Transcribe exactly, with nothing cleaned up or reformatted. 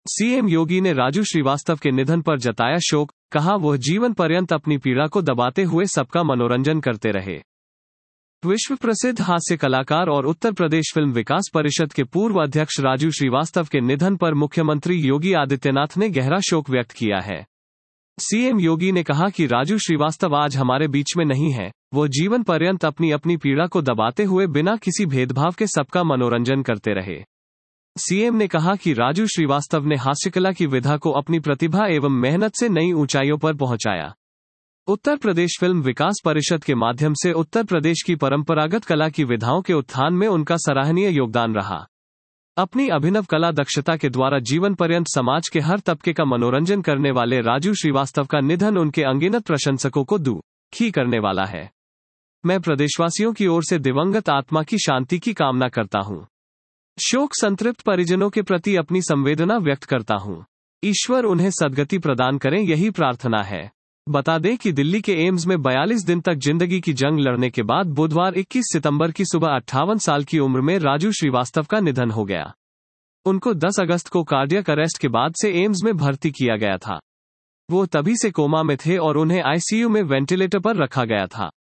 CM योगी ने राजू श्रीवास्तव के निधन पर जताया शोक, कहा वह जीवन पर्यंत अपनी पीड़ा को दबाते हुए सबका मनोरंजन करते रहे। विश्व प्रसिद्ध हास्य कलाकार और उत्तर प्रदेश फिल्म विकास परिषद के पूर्व अध्यक्ष राजू श्रीवास्तव के निधन पर मुख्यमंत्री योगी आदित्यनाथ ने गहरा शोक व्यक्त किया है। सीएम योगी ने कहा कि राजू श्रीवास्तव आज हमारे बीच में नहीं है, वो जीवन पर्यंत अपनी अपनी पीड़ा को दबाते हुए बिना किसी भेदभाव के सबका मनोरंजन करते रहे। सीएम ने कहा कि राजू श्रीवास्तव ने हास्यकला की विधा को अपनी प्रतिभा एवं मेहनत से नई ऊंचाइयों पर पहुंचाया। उत्तर प्रदेश फिल्म विकास परिषद के माध्यम से उत्तर प्रदेश की परंपरागत कला की विधाओं के उत्थान में उनका सराहनीय योगदान रहा। अपनी अभिनव कला दक्षता के द्वारा जीवन पर्यंत समाज के हर तबके का मनोरंजन करने वाले राजू श्रीवास्तव का निधन उनके अनगिनत प्रशंसकों को दुखी करने वाला है। मैं प्रदेशवासियों की ओर से दिवंगत आत्मा की शांति की कामना करता हूं। शोक संतृप्त परिजनों के प्रति अपनी संवेदना व्यक्त करता हूं। ईश्वर उन्हें सद्गति प्रदान करें, यही प्रार्थना है। बता दें कि दिल्ली के एम्स में बयालीस दिन तक जिंदगी की जंग लड़ने के बाद बुधवार इक्कीस सितंबर की सुबह अट्ठावन साल की उम्र में राजू श्रीवास्तव का निधन हो गया। उनको दस अगस्त को कार्डियक अरेस्ट के बाद से एम्स में भर्ती किया गया था। वो तभी से कोमा में थे और उन्हें आईसीयू में वेंटिलेटर पर रखा गया था।